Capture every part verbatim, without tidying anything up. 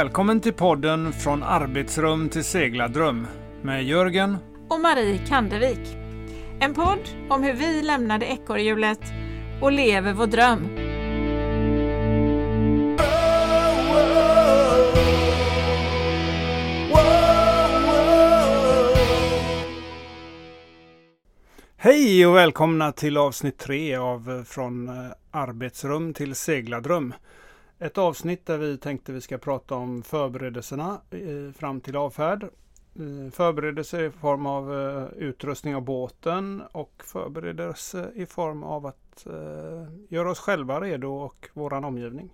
Välkommen till podden Från arbetsrum till seglardröm med Jörgen och Marie Kandevik. En podd om hur vi lämnade ekorrhjulet och lever vår dröm. Hej och välkomna till avsnitt tre av Från arbetsrum till seglardröm. Ett avsnitt där vi tänkte vi ska prata om förberedelserna fram till avfärd. Förberedelser i form av utrustning av båten och förberedelser i form av att göra oss själva redo och våran omgivning.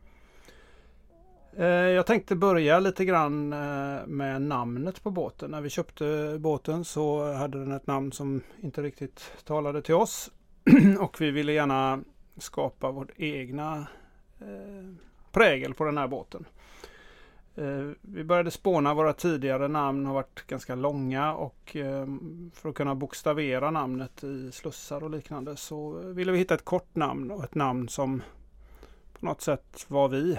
Jag tänkte börja lite grann med namnet på båten. När vi köpte båten så hade den ett namn som inte riktigt talade till oss. Och vi ville gärna skapa vårt egna prägel på den här båten. Vi började spåna, våra tidigare namn har varit ganska långa och för att kunna bokstavera namnet i slussar och liknande så ville vi hitta ett kort namn och ett namn som på något sätt var vi.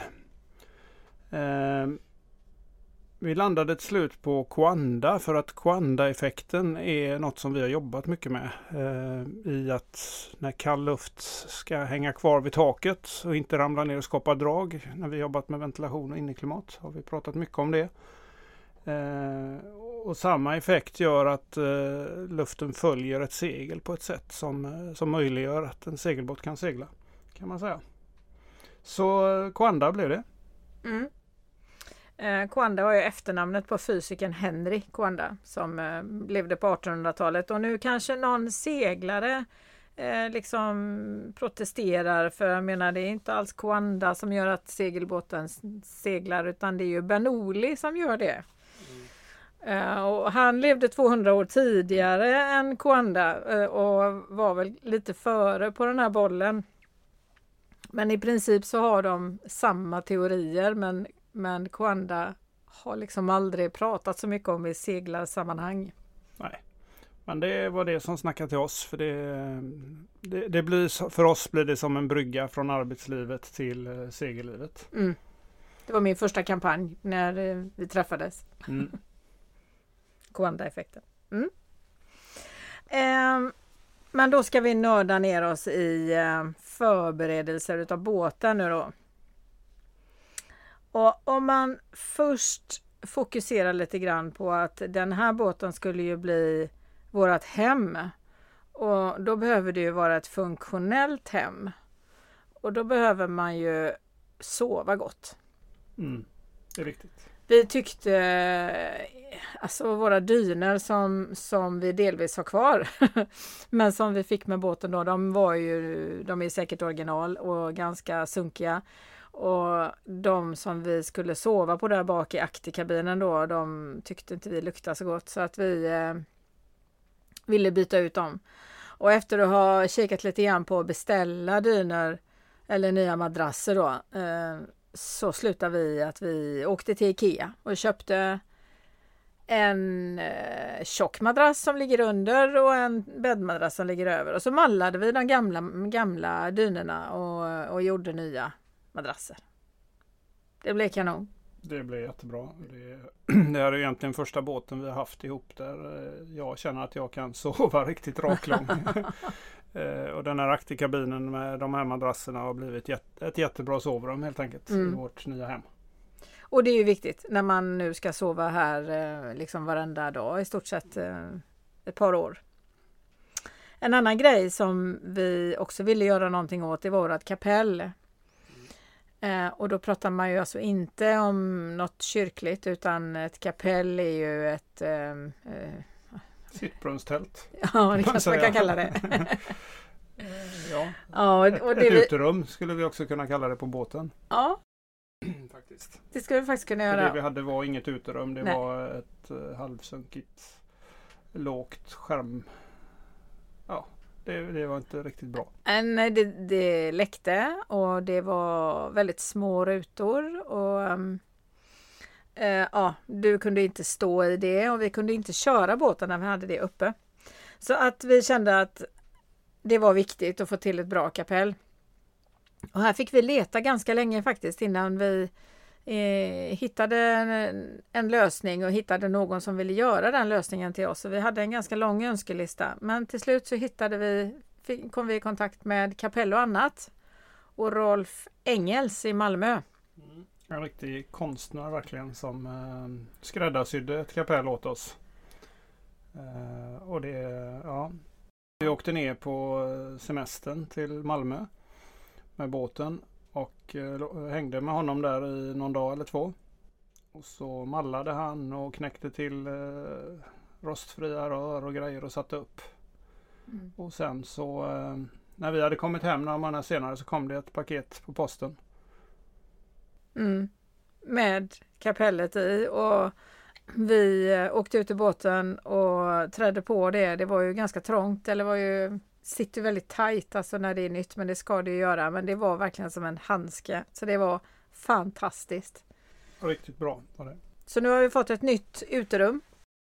Vi landade ett slut på Quanda för att Quanda-effekten är något som vi har jobbat mycket med eh, i att när kall luft ska hänga kvar vid taket och inte ramla ner och skapa drag. När vi jobbat med ventilation och inneklimat har vi pratat mycket om det. Eh, och samma effekt gör att eh, luften följer ett segel på ett sätt som, som möjliggör att en segelbåt kan segla, kan man säga. Så Quanda blev det. Mm. Eh, Quanda var ju efternamnet på fysikern Henry Quanda som eh, levde på artonhundratalet och nu kanske någon seglare eh, liksom protesterar för jag menar det är inte alls Quanda som gör att segelbåten seglar utan det är ju Bernoulli som gör det. Mm. Eh, och han levde tvåhundra år tidigare än Quanda eh, och var väl lite före på den här bollen. Men i princip så har de samma teorier men Men Quanda har liksom aldrig pratat så mycket om i seglarsammanhang. Nej, men det var det som snackade till oss. För det, det, det blir, för oss blir det som en brygga från arbetslivet till uh, segellivet. Mm. Det var min första kampanj när uh, vi träffades. Mm. Quanda-effekten. Mm. Um, men då ska vi nörda ner oss i uh, förberedelser utav båten nu då. Och om man först fokuserar lite grann på att den här båten skulle ju bli vårat hem. Och då behöver det ju vara ett funktionellt hem. Och då behöver man ju sova gott. Mm, det är riktigt. Vi tyckte, alltså våra dyner som, som vi delvis har kvar. men som vi fick med båten då, de var ju, de är säkert original och ganska sunkiga. Och de som vi skulle sova på där bak i akterkabinen då, de tyckte inte vi luktade så gott så att vi eh, ville byta ut dem. Och efter att ha kikat lite grann på att beställa dyner eller nya madrasser då, eh, så slutade vi att vi åkte till Ikea och köpte en eh, tjock madrass som ligger under och en bäddmadrass som ligger över. Och så mallade vi de gamla, gamla dynerna och, och gjorde nya madrasser. Det blev kanon. Det blev jättebra. Det, det är egentligen första båten vi har haft ihop där jag känner att jag kan sova riktigt raklång. Och den här akterkabinen med de här madrasserna har blivit ett, ett jättebra sovrum helt enkelt mm. i vårt nya hem. Och det är ju viktigt när man nu ska sova här liksom varenda dag i stort sett ett par år. En annan grej som vi också ville göra någonting åt det var vårt kapell. Eh, och då pratar man ju alltså inte om något kyrkligt utan ett kapell är ju ett eh, eh, sittbrunstält. Ja, det kanske man kan kalla det. ja. ja och, och det ett vi... uterum skulle vi också kunna kalla det på båten. Ja. faktiskt. Det skulle vi faktiskt kunna göra. För det vi hade var inget uterum, det Nej. var ett uh, halvsunkigt lågt skärm. Ja. Det, det var inte riktigt bra. Nej, det, det läckte och det var väldigt små rutor och um, uh, ja, du kunde inte stå i det och vi kunde inte köra båten när vi hade det uppe. Så att vi kände att det var viktigt att få till ett bra kapell. Och här fick vi leta ganska länge faktiskt innan vi eh, hittade en, en lösning och hittade någon som ville göra den lösningen till oss. Så vi hade en ganska lång önskelista. Men till slut så hittade vi, fick, kom vi i kontakt med Kapell och annat. Och Rolf Engels i Malmö. Mm. En riktig konstnär verkligen som eh, skräddarsydde ett kapell åt oss. Eh, och det, ja. Vi åkte ner på semestern till Malmö med båten och eh, hängde med honom där i någon dag eller två. Och så mallade han och knäckte till eh, rostfria rör och grejer och satte upp. Mm. Och sen så eh, när vi hade kommit hem några månader senare så kom det ett paket på posten. Mm. Med kapellet i, och vi åkte ut i båten och trädde på det. Det var ju ganska trångt, eller var ju, sitter väldigt tajt alltså när det är nytt, men det ska det ju göra. Men det var verkligen som en handske, så det var fantastiskt. Riktigt bra var det. Så nu har vi fått ett nytt uterum.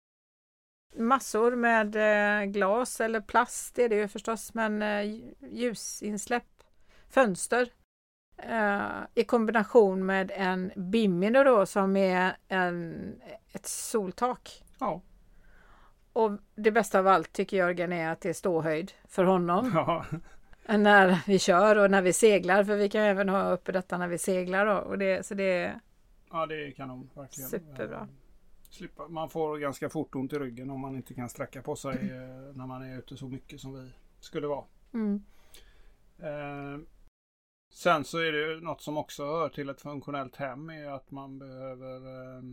Massor med eh, glas eller plast är det ju förstås, men eh, ljusinsläpp, fönster. Uh, i kombination med en Bimino då, som är en, ett soltak. Ja. Och det bästa av allt tycker Jörgen är att det är ståhöjd för honom. Ja. När vi kör och när vi seglar, för vi kan även ha uppe detta när vi seglar då. Och det, så det är ja, det kan de verkligen. Superbra. Slippa. Man får ganska fort ont i ryggen om man inte kan sträcka på sig mm. när man är ute så mycket som vi skulle vara. Mm. Uh, Sen så är det ju något som också hör till ett funktionellt hem, är att man behöver eh,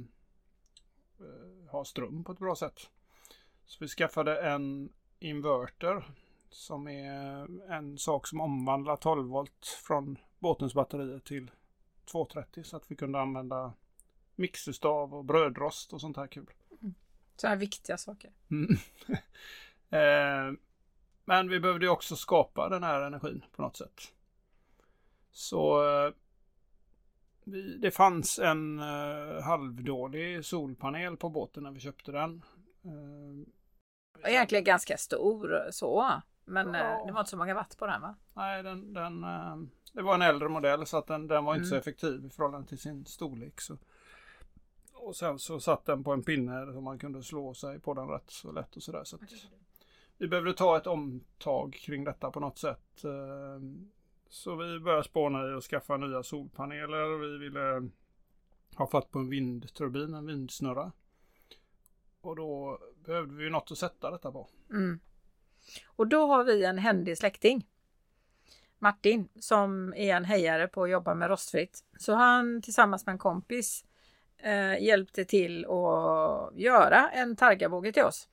ha ström på ett bra sätt. Så vi skaffade en inverter som är en sak som omvandlar tolv volt från båtens batterier till tvåhundratrettio, så att vi kunde använda mixerstav och brödrost och sånt här kul. Mm. Så här viktiga saker. Mm. eh, men vi behövde ju också skapa den här energin på något sätt. Så vi, det fanns en uh, halvdålig solpanel på båten när vi köpte den. Uh, Egentligen ganska stor så, men ja. Det var inte så många watt på den, va? Nej, den, den, uh, det var en äldre modell, så att den, den var inte mm. så effektiv i förhållande till sin storlek. Så. Och sen så satt den på en pinne så man kunde slå sig på den rätt så lätt och sådär. Så att vi behövde ta ett omtag kring detta på något sätt. Uh, Så vi började spåna i och skaffa nya solpaneler. Vi ville ha fatt på en vindturbin, en vindsnurra. Och då behövde vi något att sätta detta på. Mm. Och då har vi en händig släkting, Martin, som är en hejare på att jobba med rostfritt. Så han tillsammans med en kompis eh, hjälpte till att göra en targabåge till oss.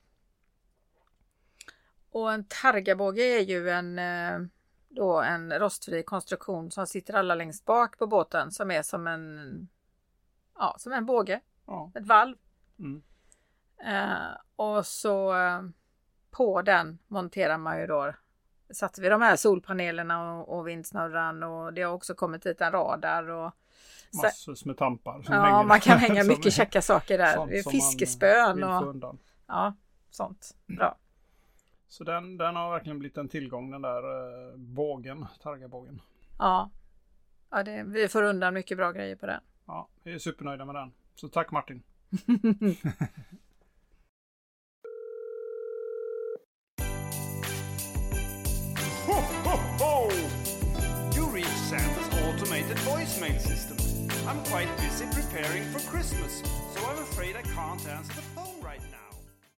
Och en targabåge är ju en... Eh, då en rostfri konstruktion som sitter alla längst bak på båten, som är som en ja, som en båge, ja. Ett valv. Mm. Eh, och så eh, på den monterar man ju då, satte vi de här solpanelerna och, och vindsnurran, och det har också kommit hit en radar och massor med tampar. Som ja, hänger, man kan hänga mycket käcka saker där. Fiskespön och ja, sånt. Bra. Så den, den har verkligen blivit en tillgång, den där eh, bågen, targabågen. Ja, ja det, vi får undan mycket bra grejer på den. Ja, vi är supernöjda med den. Så tack Martin. Ho, ho, ho! You reach Santa's automated voicemail system. I'm quite busy preparing for Christmas, so I'm afraid I can't answer the phone right now.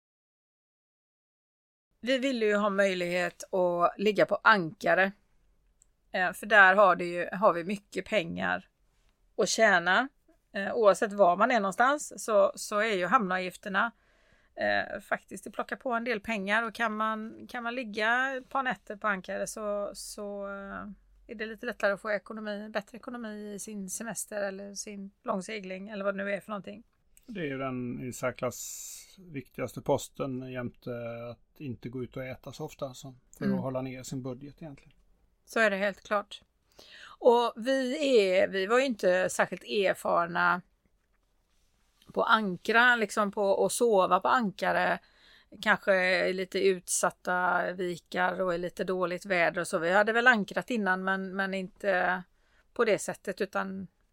Vi vill ju ha möjlighet att ligga på ankare. För där har, det ju, har vi mycket pengar att tjäna. Oavsett var man är någonstans så, så är ju hamnavgifterna eh, faktiskt att plocka på en del pengar. Och kan man, kan man ligga ett par nätter på ankare så, så är det lite lättare att få ekonomi, bättre ekonomi i sin semester eller sin långsegling eller vad det nu är för någonting. Det är ju den i särklass viktigaste posten jämte att inte gå ut och äta så ofta som för mm. att hålla ner sin budget egentligen. Så är det helt klart. Och vi, är, vi var ju inte särskilt erfarna på ankra, liksom på att sova på ankare. Kanske i lite utsatta vikar och i lite dåligt väder och så. Vi hade väl ankrat innan men, men inte på det sättet, utan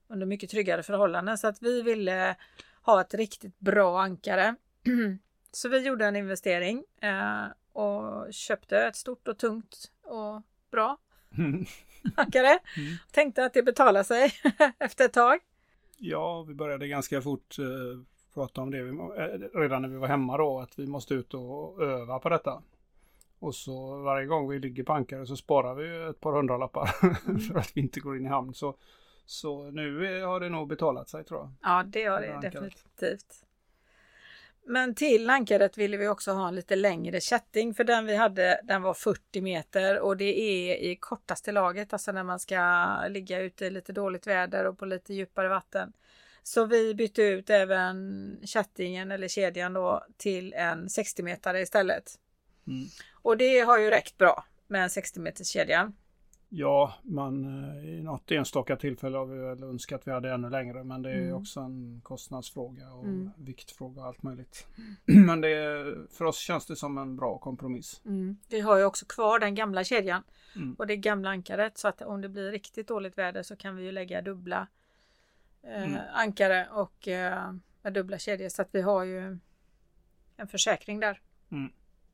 under mycket tryggare förhållanden. Så att vi ville ha ett riktigt bra ankare. Så vi gjorde en investering eh, och köpte ett stort och tungt och bra mm. ankare. Mm. Tänkte att det betalar sig efter ett tag. Ja, vi började ganska fort eh, prata om det vi, eh, redan när vi var hemma då, att vi måste ut och öva på detta. Och så varje gång vi ligger på ankare så sparar vi ett par hundralappar mm. för att vi inte går in i hamn. Så, så nu har det nog betalat sig, tror jag. Ja, det har det, det definitivt. Men till ankaret ville vi också ha en lite längre kätting, för den vi hade, den var fyrtio meter och det är i kortaste laget, alltså när man ska ligga ute i lite dåligt väder och på lite djupare vatten. Så vi bytte ut även kättingen eller kedjan då till en sextio meter istället. Mm. Och det har ju räckt bra med en sextio meters kedja. Ja, man, i något enstaka tillfälle har vi väl önskat att vi hade ännu längre, men det är mm. också en kostnadsfråga och mm. viktfråga och allt möjligt. Mm. Men det, för oss känns det som en bra kompromiss. Mm. Vi har ju också kvar den gamla kedjan mm. och det gamla ankaret, så att om det blir riktigt dåligt väder så kan vi ju lägga dubbla eh, mm. ankare och eh, dubbla kedjor, så att vi har ju en försäkring där. Mm.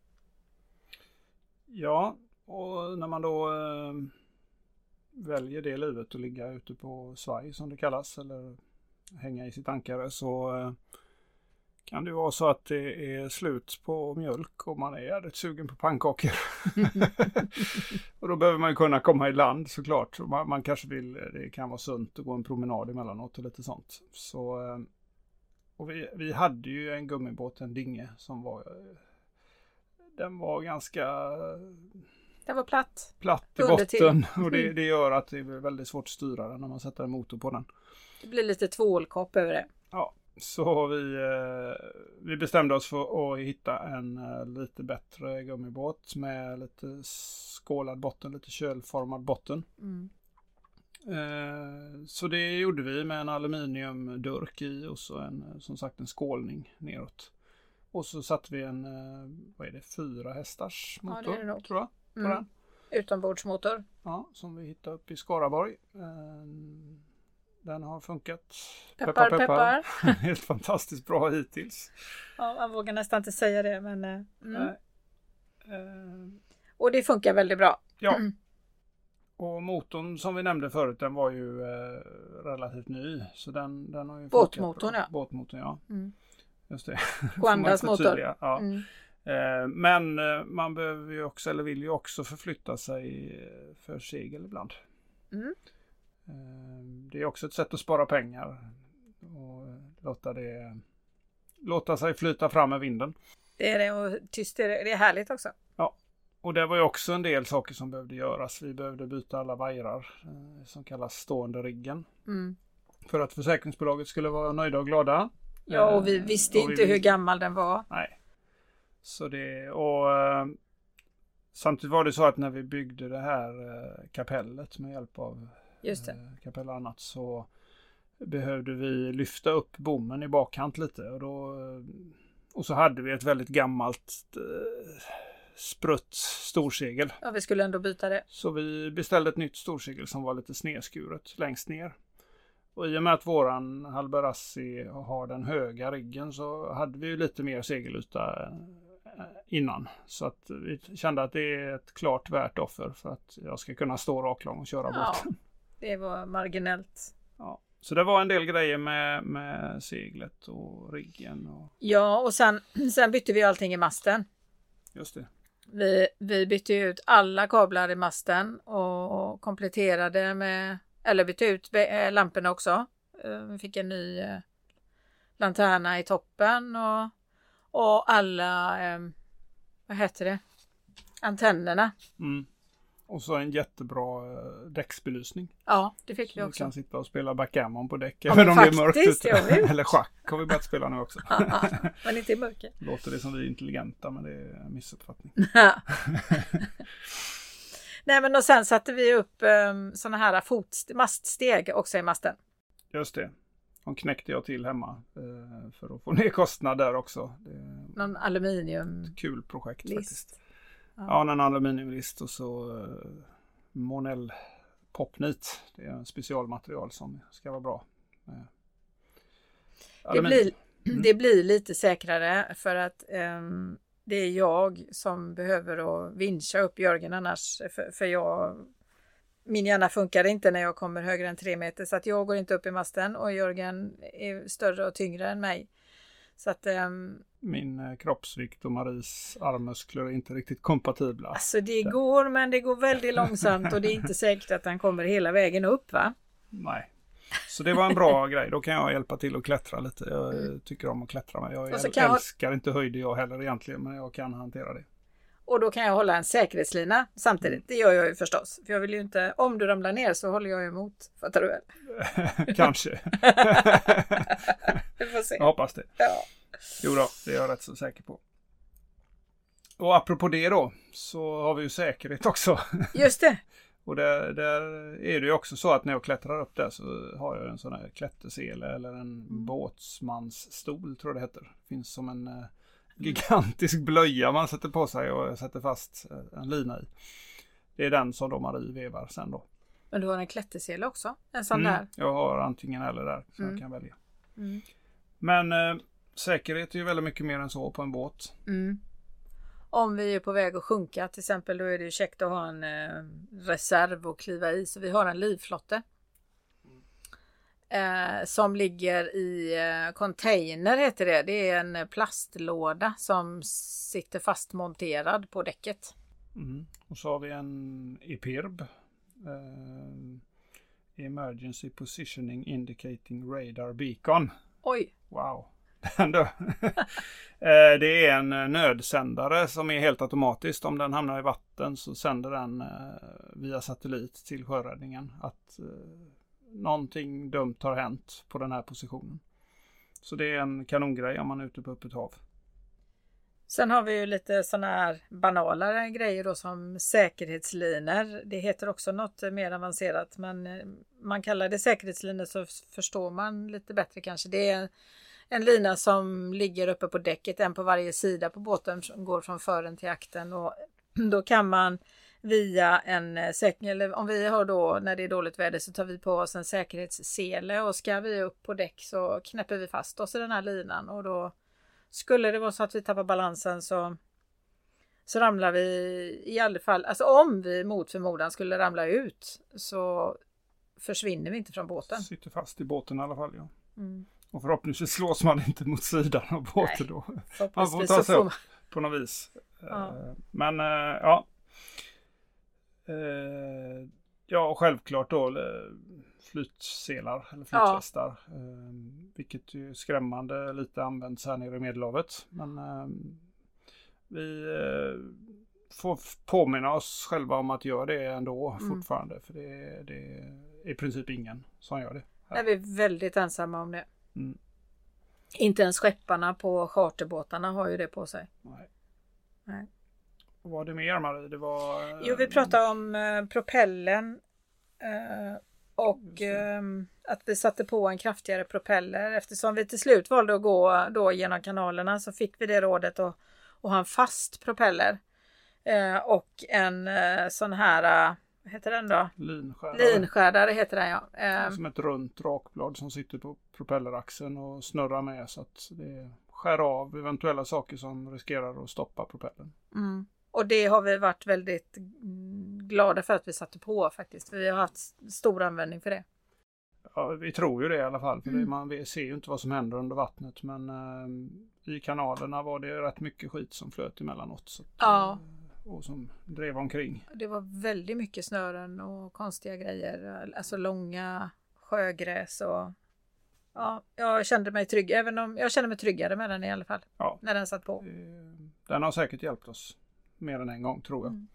Ja, och när man då eh, väljer det livet att ligga ute på svaj som det kallas, eller hänga i sitt ankare, så eh, kan det vara så att det är slut på mjölk och man är jävligt sugen på pannkakor. Och då behöver man ju kunna komma i land, såklart. Man, man kanske vill, det kan vara sunt att gå en promenad emellanåt och lite sånt. Så, eh, och vi, vi hade ju en gummibåt, en dinge, som var eh, den var ganska det var platt. Platt i botten. Och det, det gör att det är väldigt svårt att styra den när man sätter en motor på den. Det blir lite tvålkopp över det. Ja, så vi, vi bestämde oss för att hitta en lite bättre gummibåt med lite skålad botten, lite kölformad botten. Mm. Så det gjorde vi med en aluminiumdurk i och så en, som sagt, en skålning neråt. Och så satte vi en, vad är det, fyra hästars motor, ja, det är det nog. Tror jag. Mm. Den. Utombordsmotor. Ja, som vi hittade upp i Skaraborg. Den har funkat. Peppar, peppar. peppar. Helt fantastiskt bra hittills. Ja, man vågar nästan inte säga det, men... Mm. Nej. Och det funkar väldigt bra. Ja. Mm. Och motorn som vi nämnde förut, den var ju eh, relativt ny. Så den, den har ju Båtmotorn, ja. Båtmotorn, ja. Mm. Just det. Guandas motor. Ja. Mm. Eh, men eh, man behöver ju också, eller vill ju också förflytta sig för segel ibland. Mm. Eh, det är också ett sätt att spara pengar och låta det låta sig flyta fram med vinden. Det är det, och tyst är det, det är härligt också. Ja, och det var ju också en del saker som behövde göras. Vi behövde byta alla vajrar eh, som kallas stående riggen. Mm. För att försäkringsbolaget skulle vara nöjda och glada. Ja, och vi visste och inte vi, hur gammal den var. Nej. Så det, och eh, samtidigt var det så att när vi byggde det här eh, kapellet med hjälp av Just det. Eh, kapell och annat, så behövde vi lyfta upp bommen i bakkant lite. Och, då, och så hade vi ett väldigt gammalt eh, sprutt storsegel. Ja, vi skulle ändå byta det. Så vi beställde ett nytt storsegel som var lite snedskuret längst ner. Och i och med att våran Halberassi har den höga riggen så hade vi ju lite mer segeluta innan. Så att vi kände att det är ett klart värt offer för att jag ska kunna stå raklång och köra ja, båten. Det var marginellt. Ja. Så det var en del grejer med, med seglet och riggen. Och... Ja, och sen, sen bytte vi allting i masten. Just det. Vi, vi bytte ut alla kablar i masten och kompletterade med, eller bytte ut lamporna också. Vi fick en ny lanterna i toppen och, och alla, vad heter det, antennerna. Mm. Och så en jättebra däcksbelysning. Ja, det fick så vi också. Så vi kan sitta och spela backgammon på däck. Ja, även om faktiskt, det är mörkt ute. Ja, eller schack har vi börjat spela nu också. Men inte i mörker. Låter det som vi är intelligenta, men det är en missuppfattning. Nej, men och sen satte vi upp um, såna här fotst- maststeg också i masten. Just det. De knäckte jag till hemma uh, för att få ner kostnader också. Det är någon aluminium. Ett kul projekt list. Faktiskt. Ja, ja, en aluminiumlist och så uh, Monell Popnit. Det är en specialmaterial som ska vara bra. Det blir, det blir lite säkrare för att um, det är jag som behöver att vincha upp Jörgen annars. För, för jag, min hjärna funkar inte när jag kommer högre än tre meter. Så att jag går inte upp i masten och Jörgen är större och tyngre än mig. Så att, um, min eh, kroppsvikt och Maries armmuskler är inte riktigt kompatibla. Alltså det går, men det går väldigt långsamt och det är inte säkert att han kommer hela vägen upp, va? Nej. Så det var en bra grej. Då kan jag hjälpa till att klättra lite. Jag mm. tycker om att klättra. Men jag älskar jag... inte höjd jag heller egentligen. Men jag kan hantera det. Och då kan jag hålla en säkerhetslina samtidigt. Det gör jag ju förstås. För jag vill ju inte, om du ramlar ner så håller jag emot. Fattar du väl? Kanske. Vi får se. Jag hoppas det. Ja. Jo då, det är jag rätt så säker på. Och apropå det då, så har vi ju säkerhet också. Just det. Och där, där är det ju också så att när jag klättrar upp där så har jag en sån här klättersele eller en mm. båtsmansstol tror jag det heter. Det finns som en eh, gigantisk blöja man sätter på sig och sätter fast en lina i. Det är den som då Marie vevar sen då. Men du har en klättersele också? En sån mm, där? Jag har antingen eller där så mm. jag kan välja. Mm. Men eh, säkerhet är ju väldigt mycket mer än så på en båt. Mm. Om vi är på väg att sjunka till exempel, då är det ju käckt att ha en eh, reserv att kliva i. Så vi har en livflotte eh, som ligger i eh, container heter det. Det är en plastlåda som sitter fastmonterad på däcket. Mm. Och så har vi en E P I R B. Eh, Emergency Positioning Indicating Radar Beacon. Oj! Wow! Det är en nödsändare som är helt automatiskt. Om den hamnar i vatten så sänder den via satellit till sjöräddningen att någonting dumt har hänt på den här positionen. Så det är en kanongrej om man är ute på öppet hav. Sen har vi ju lite sådana här banalare grejer då som säkerhetslinor. Det heter också något mer avancerat, men man kallar det säkerhetslinor så förstår man lite bättre kanske. Det är en lina som ligger uppe på däcket, en på varje sida på båten som går från fören till akten, och då kan man via en eller om vi har då när det är dåligt väder så tar vi på oss en säkerhetssele och ska vi upp på däck så knäpper vi fast oss i den här linan, och då skulle det vara så att vi tappar balansen så så ramlar vi i alla fall, alltså om vi mot förmodan skulle ramla ut så försvinner vi inte från båten. Sitter fast i båten i alla fall, ja. Mm. Och förhoppningsvis slås man inte mot sidan av båten då. Man får ta sig sig upp på något vis. Ja. Men ja. Ja, självklart då flytselar eller flytvästar. Ja. Vilket ju skrämmande lite används här nere i Medelhavet. Men vi får påminna oss själva om att göra det ändå mm. fortfarande. För det, det är i princip ingen som gör det. Här. Vi är väldigt ensamma om det. Mm. Inte ens skepparna på charterbåtarna har ju det på sig. Nej. Nej. Vad var det mer, Marie? Det var... Jo, vi pratade om eh, propellen eh, och eh, att vi satte på en kraftigare propeller. Eftersom vi till slut valde att gå då genom kanalerna så fick vi det rådet att, att ha en fast propeller. Eh, och en eh, sån här... Eh, vad heter den då? Linskärdare. Linskärdare heter den, ja. Eh, som ett runt rakblad som sitter på propelleraxeln och snurrar med så att det skär av eventuella saker som riskerar att stoppa propellern. Mm. Och det har vi varit väldigt glada för att vi satte på faktiskt. För vi har haft stor användning för det. Ja, vi tror ju det i alla fall. För mm. det, man vi ser ju inte vad som händer under vattnet. Men eh, i kanalerna var det rätt mycket skit som flöt emellanåt. Så att, ja. Och som drev omkring. Det var väldigt mycket snören och konstiga grejer. Alltså långa sjögräs och... Ja, jag kände mig trygg. Även om jag kände mig tryggare med den i alla fall. Ja. När den satt på. Den har säkert hjälpt oss mer än en gång, tror jag. Mm.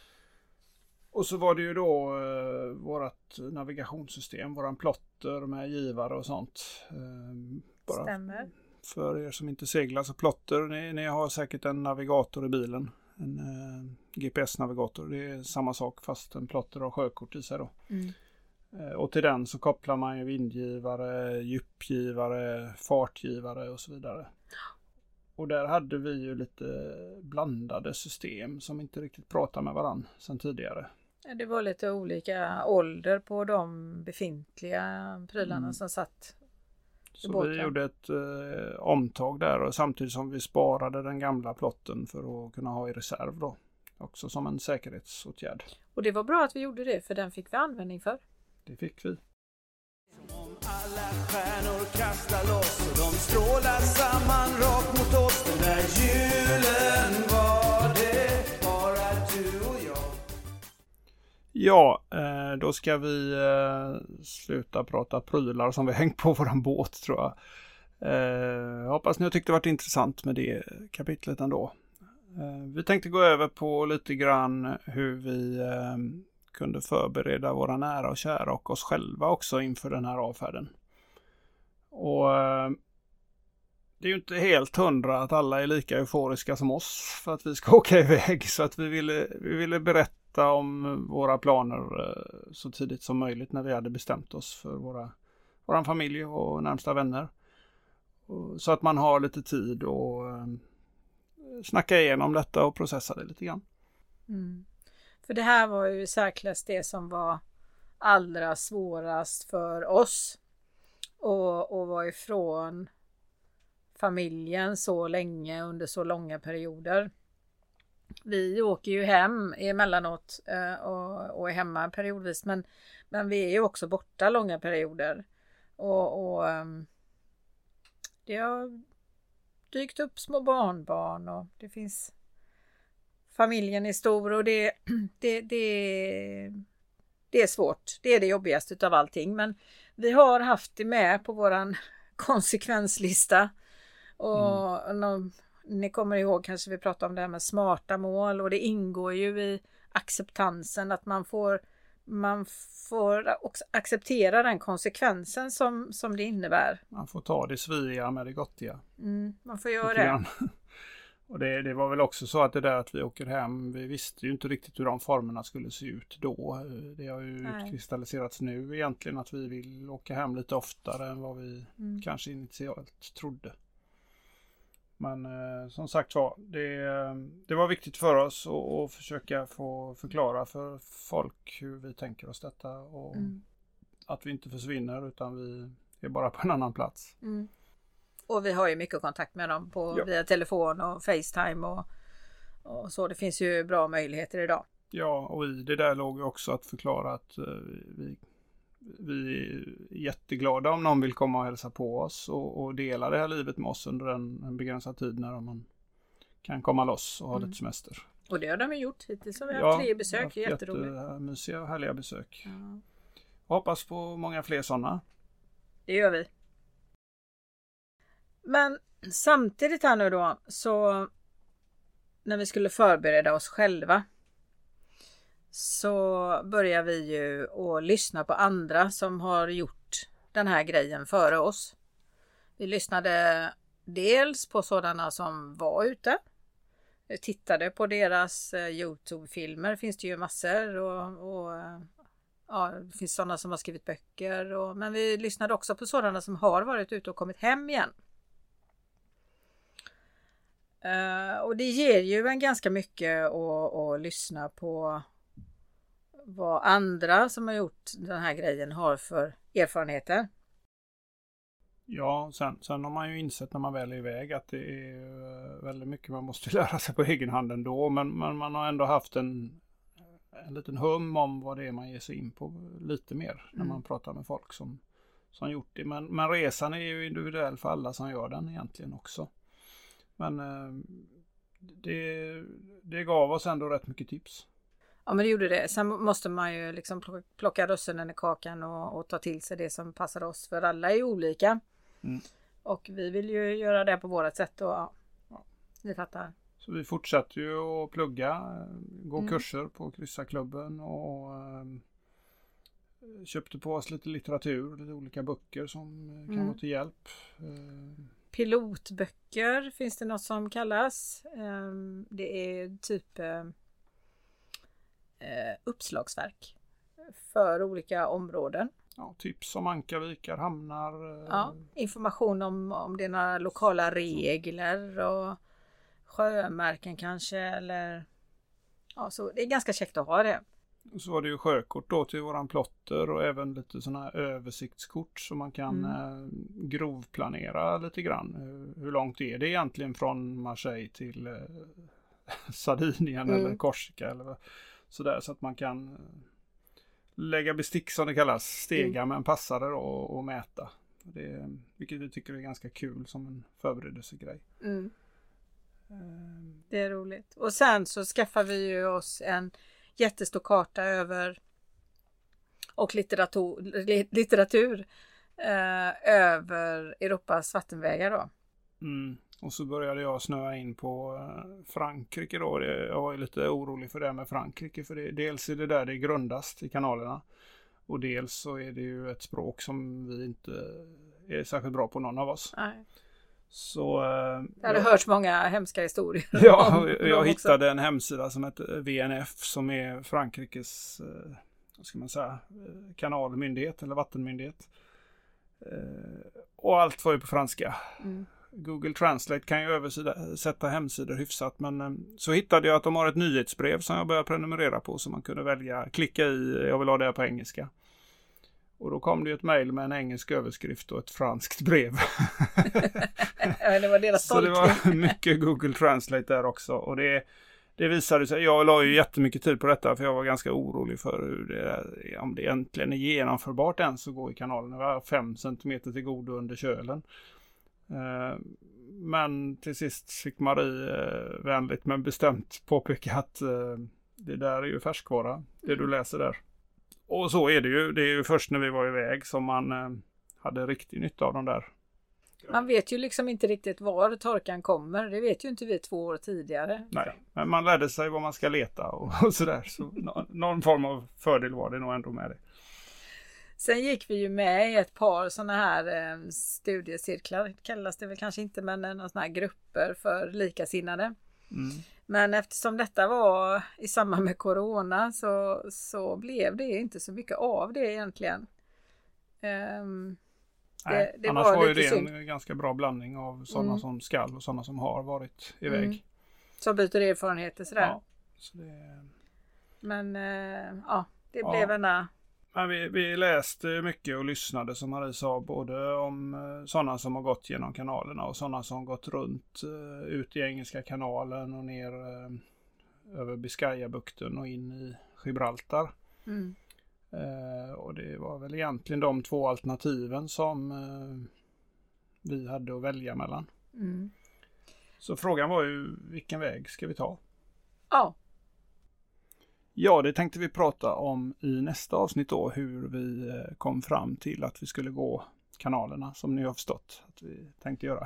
Och så var det ju då eh, vårat navigationssystem, våran plotter med givare och sånt. Eh, bara Stämmer. För er som inte seglar så plotter, ni, ni har säkert en navigator i bilen. En eh, G P S-navigator. Det är samma sak fast en plotter har sjökort i sig då. Mm. Eh, och till den så kopplar man ju vindgivare, djupgivare, fartgivare och så vidare. Och där hade vi ju lite blandade system som inte riktigt pratar med varandra sedan tidigare. Det var lite olika ålder på de befintliga prylarna mm. som satt i Så båten. vi gjorde ett eh, omtag där och samtidigt som vi sparade den gamla plotten för att kunna ha i reserv då. Också som en säkerhetsåtgärd. Och det var bra att vi gjorde det, för den fick vi användning för. Det fick vi. Om alla stjärnor kastar loss och de strålar samman rakt mot oss. Den där julen var det bara du och jag. Ja, eh, då ska vi eh, sluta prata prylar som vi hängt på våran båt tror jag. Eh, hoppas ni har tyckt det varit intressant med det kapitlet ändå. Eh, vi tänkte gå över på lite grann hur vi eh, kunde förbereda våra nära och kära och oss själva också inför den här avfärden. Och eh, det är ju inte helt hundra att alla är lika euforiska som oss för att vi ska åka iväg, så att vi ville, vi ville berätta om våra planer eh, så tidigt som möjligt när vi hade bestämt oss för våra, våran familj och närmsta vänner. Och, så att man har lite tid och eh, snacka igenom detta och processa det lite grann. Mm. För det här var ju särskilt det som var allra svårast för oss. Och, och vara ifrån familjen så länge under så långa perioder. Vi åker ju hem emellanåt och, och är hemma periodvis. Men, men vi är ju också borta långa perioder. Och, och det har dykt upp små barnbarn och det finns... Familjen är stor och det, det, det, det är svårt. Det är det jobbigaste utav allting. Men vi har haft det med på våran konsekvenslista. Och mm. någon, ni kommer ihåg kanske vi pratade om det här med smarta mål. Och det ingår ju i acceptansen att man får, man får också acceptera den konsekvensen som, som det innebär. Man får ta det sviga med det gottiga. Mm, man får göra det. Och det, det var väl också så att det där att vi åker hem, vi visste ju inte riktigt hur de formerna skulle se ut då. Det har ju Nej. utkristalliserats nu egentligen att vi vill åka hem lite oftare än vad vi mm. kanske initialt trodde. Men eh, som sagt var, det, det var viktigt för oss att, att försöka få förklara för folk hur vi tänker oss detta. Och mm. att vi inte försvinner utan vi är bara på en annan plats. Mm. Och vi har ju mycket kontakt med dem på, ja. via telefon och FaceTime och, och så. Det finns ju bra möjligheter idag. Ja, och i det där låg också att förklara att uh, vi, vi är jätteglada om någon vill komma och hälsa på oss och, och dela det här livet med oss under en, en begränsad tid när man kan komma loss och ha mm. lite semester. Och det har de ju gjort hittills, så vi har ja, haft tre besök, det är jätteroligt. Jättemysiga och härliga besök. Ja. Hoppas på många fler sådana. Det gör vi. Men samtidigt här nu då, så när vi skulle förbereda oss själva så börjar vi ju att lyssna på andra som har gjort den här grejen före oss. Vi lyssnade dels på sådana som var ute. Vi tittade på deras YouTube-filmer, finns det ju massor och, och ja, det finns sådana som har skrivit böcker. Och, men vi lyssnade också på sådana som har varit ute och kommit hem igen. Uh, och det ger ju en ganska mycket att, att lyssna på vad andra som har gjort den här grejen har för erfarenheter. Ja, sen, sen har man ju insett när man väl är iväg att det är väldigt mycket man måste lära sig på egen hand ändå. Men, men man har ändå haft en, en liten hum om vad det är man ger sig in på lite mer när man mm. pratar med folk som, som gjort det. Men, men resan är ju individuell för alla som gör den egentligen också. Men det, det gav oss ändå rätt mycket tips. Ja, men det gjorde det. Sen måste man ju liksom plocka russinen i kakan och, och ta till sig det som passar oss. För alla är ju olika. Mm. Och vi vill ju göra det på vårt sätt. Och ja, ja. Ni fattar. Så vi fortsatte ju att plugga. Gå mm. kurser på Kryssarklubben. Och äh, köpte på oss lite litteratur. Lite olika böcker som kan mm. vara till hjälp. Äh, Pilotböcker finns det något som kallas. Det är typ uppslagsverk för olika områden. Ja, tips om ankarvikar, hamnar. Ja, information om, om det är några lokala regler och sjömärken kanske. Eller, ja, så det är ganska käckt att ha det. Så var det ju sjökort då till våran plotter och även lite sådana här översiktskort så man kan mm. eh, grovplanera lite grann. Hur, hur långt är det egentligen från Marseille till eh, Sardinien mm. eller Korsika eller sådär, så att man kan eh, lägga bestick som det kallas, stega mm. med en passare och, och mäta. Det, vilket vi tycker är ganska kul som en förberedelsegrej. Mm. Um. Det är roligt. Och sen så skaffar vi ju oss en jättestor karta över och litteratur, litteratur eh, över Europas vattenvägar då. Mm. Och så började jag snöa in på eh, Frankrike då. Det, jag var lite orolig för det med Frankrike, för det, dels är det där det är grundast i kanalerna och dels så är det ju ett språk som vi inte är särskilt bra på, någon av oss. Nej. Så, eh, det hade jag, hört många hemska historier. Ja, om, jag, jag hittade en hemsida som heter V N F som är Frankrikes eh, vad ska man säga, kanalmyndighet eller vattenmyndighet. Eh, och allt var ju på franska. Mm. Google Translate kan ju översätta hemsidor hyfsat, men eh, så hittade jag att de har ett nyhetsbrev som jag började prenumerera på, så man kunde välja, klicka i, jag vill ha det här på engelska. Och då kom det ju ett mejl med en engelsk överskrift och ett franskt brev. Ja, det var deras så det var mycket Google Translate där också. Och det, det visade sig, jag la ju jättemycket tid på detta för jag var ganska orolig för hur det är, om det egentligen är genomförbart ens att gå i kanalen. Det var fem centimeter till godo under kölen. Men till sist fick Marie vänligt men bestämt påpeka att det där är ju färskvara, det du läser där. Och så är det ju. Det är ju först när vi var iväg som man eh, hade riktig nytta av de där. Man vet ju liksom inte riktigt var torkan kommer. Det vet ju inte vi två år tidigare. Nej, men man lärde sig vad man ska leta och, och sådär. Så no, någon form av fördel var det nog ändå med det. Sen gick vi ju med i ett par sådana här eh, studiecirklar. Kallas det väl kanske inte, men några sådana här grupper för likasinnade. Mm. Men eftersom detta var i samband med corona så, så blev det inte så mycket av det egentligen. Um, Nej, det, det annars var, var ju det synd. En ganska bra blandning av sådana mm. som skall och sådana som har varit iväg. Mm. Som byter erfarenheter sådär. Ja, så det... Men uh, ja, det ja. blev en... Men vi, vi läste mycket och lyssnade, som Marie sa, både om uh, sådana som har gått genom kanalerna och sådana som gått runt uh, ut i Engelska kanalen och ner uh, över Biscayabukten och in i Gibraltar. Mm. Uh, och det var väl egentligen de två alternativen som uh, vi hade att välja mellan. Mm. Så frågan var ju, vilken väg ska vi ta? Ja. Ja, det tänkte vi prata om i nästa avsnitt då, hur vi kom fram till att vi skulle gå kanalerna som ni har förstått att vi tänkte göra.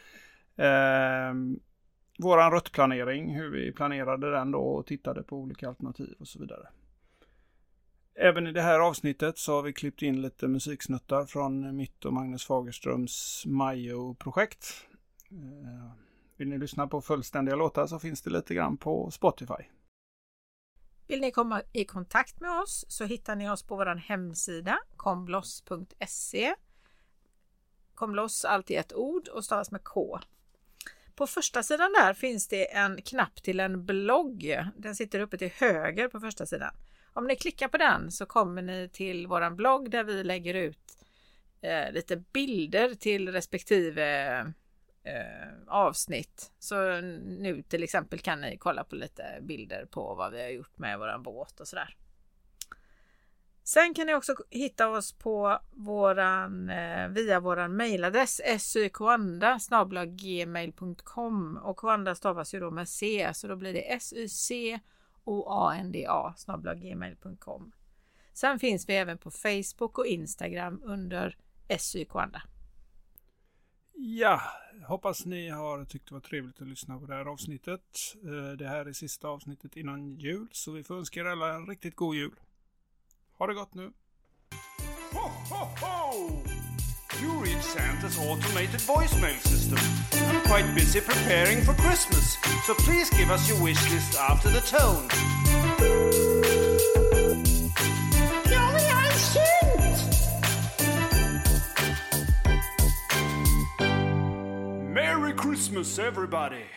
Eh, våran ruttplanering, hur vi planerade den då och tittade på olika alternativ och så vidare. Även i det här avsnittet så har vi klippt in lite musiksnuttar från mitt och Magnus Fagerströms Mayo-projekt. Eh, vill ni lyssna på fullständiga låtar så finns det lite grann på Spotify. Vill ni komma i kontakt med oss så hittar ni oss på vår hemsida kombloss punkt se. Kombloss, allt i ett ord och stavas med K. På första sidan där finns det en knapp till en blogg. Den sitter uppe till höger på första sidan. Om ni klickar på den så kommer ni till vår blogg där vi lägger ut eh, lite bilder till respektive eh, avsnitt. Så nu till exempel kan ni kolla på lite bilder på vad vi har gjort med våran båt och sådär. Sen kan ni också hitta oss på våran, eh, via våran mejladress sykwanda snabel-a gmail punkt com, och Kwanda stavas ju då med C, så då blir det sycwanda snabel-a gmail punkt com. Sen finns vi även på Facebook och Instagram under sykwanda. Ja, hoppas ni har tyckt det var trevligt att lyssna på det här avsnittet. Det här är sista avsnittet innan jul, så vi får önska er alla en riktigt god jul. Ha det gott nu! Ho, ho, ho! You read Santa's automated voicemail system. I'm quite busy preparing for Christmas, so please give us your wish list after the tone. Jag vill ha en synt! Merry Christmas, everybody!